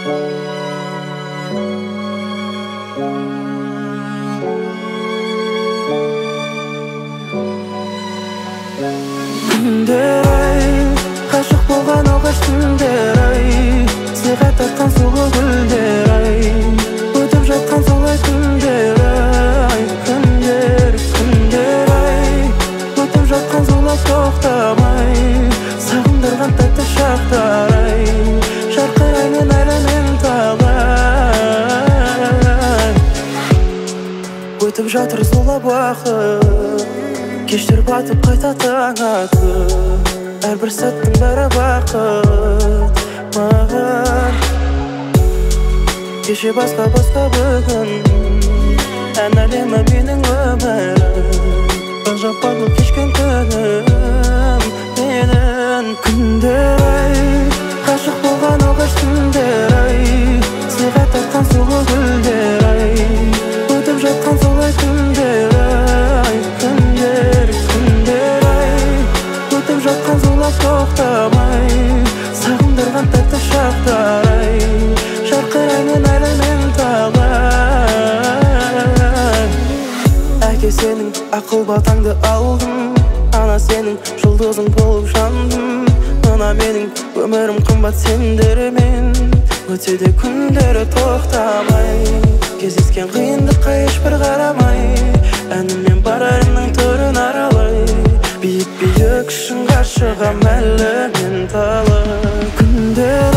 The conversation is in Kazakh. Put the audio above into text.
Күндер ай, ғашық болған алғаш түндер ай, сыйға тартқан сұлу гүлдер ай, өтіп жатқан солай күндер ай. Күндер ай, өтіп жатқан зулап тоқтамай, сағындырған тәтті шақтар ай, жарқыраймын әлі мен талай. Өтіп жатыр зулап уақыт, кештер батып қайта таң атып, әрбір сәттің бәрі бақыт маған. Кеше басқа бүгін, ән әлемі менің өмірім, ғажап барлық кешкен күнім менің. Күндер ай, ғашық болған алғаш түндер ай, сыйға тартқан сұлу гүлдер ай, өтіп жатқан солай күндер ай. Күндер ай, өтіп жатқан зулап тоқтамай, сағындырған тәтті шақтар ай, жарқыраймын әлі мен талай. Әке сенің ақыл батаңды алдым, ана сенің жұлдызың болып жандым, мына менің өмірім қымбат сендермен, өтсе де күндері тоқтамай, кездескен қиындыққа ешбір қарамай, әніммен бар әлемнің төрін аралай, биік шыңға шығам әлі мен талай. Күндер